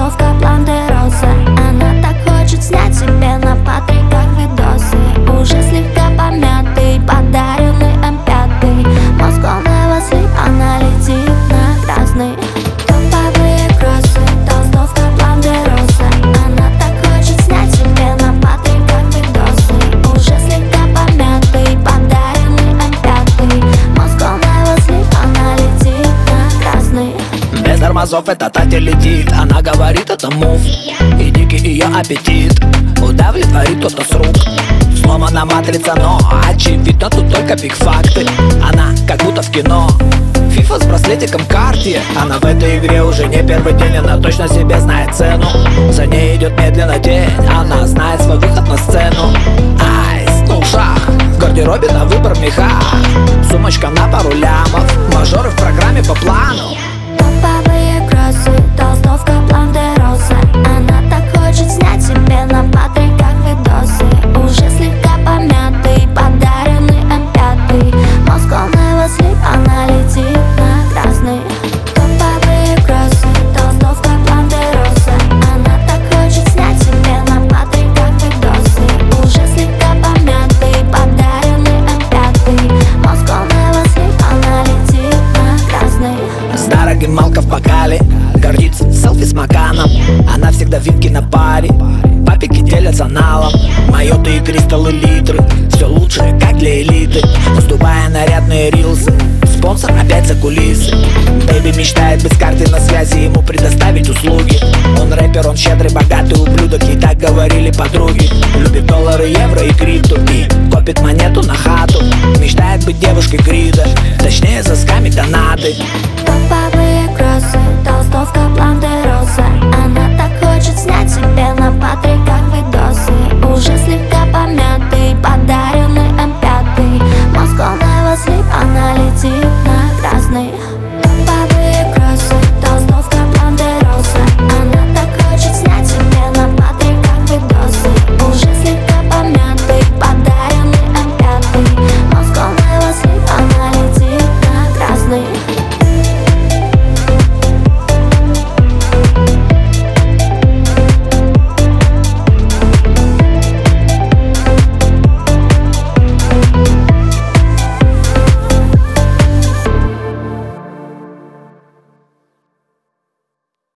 толстовка Бландероса. Она так хочет снять себе на патриках видосы. Уже слегка помятый, подаренный М5. Мозг он его слип, она летит на красный. Топовые кроссы, толстовка Бландероса. Она так хочет снять себе на патриках видосы. Уже слегка помятый, подаренный М5. Мозг он его слип, она летит на красный. Без тормозов эта Татя летит. Она говорит, это мув, и дикий ее аппетит удовлетворит кто-то с рук. Сломана матрица, но очевидно тут только биг-факты. Она как будто в кино, FIFA с браслетиком Cartier. Она в этой игре уже не первый день. Она точно себе знает цену. За ней идет медленно тень. Она знает свой выход на сцену. Айс, на ушах, в гардеробе на выбор меха. Сумочка на пару лямов, мажоры в программе по плану. Топовые кроссы, толстовка Бландероса. Она так хочет снять себе на патриках видосы. Уже слегка помятый, подаренный М5. Мозг он его слип, она летит на красный. Топовые кроссы, толстовка Бландероса. Она так хочет снять себе на патриках видосы. Уже слегка помятый, подаренный М5. Мозг он его слип, она летит на красный. С дорогим малка в бокале, гордится селфи с Маканом. Она всегда винки на паре, папики делятся налом. Майоты и кристаллы литры, все лучшее, как для элиты. Сдувая нарядные рилсы, спонсор опять за кулисы. Бэйби мечтает быть с карты на связи, ему предоставить услуги. Он рэпер, он щедрый, богатый ублюдок, ей так говорили подруги. Любит доллары, евро и крипту, и копит монету на хату. Мечтает быть девушкой Крида, точнее сосками донаты.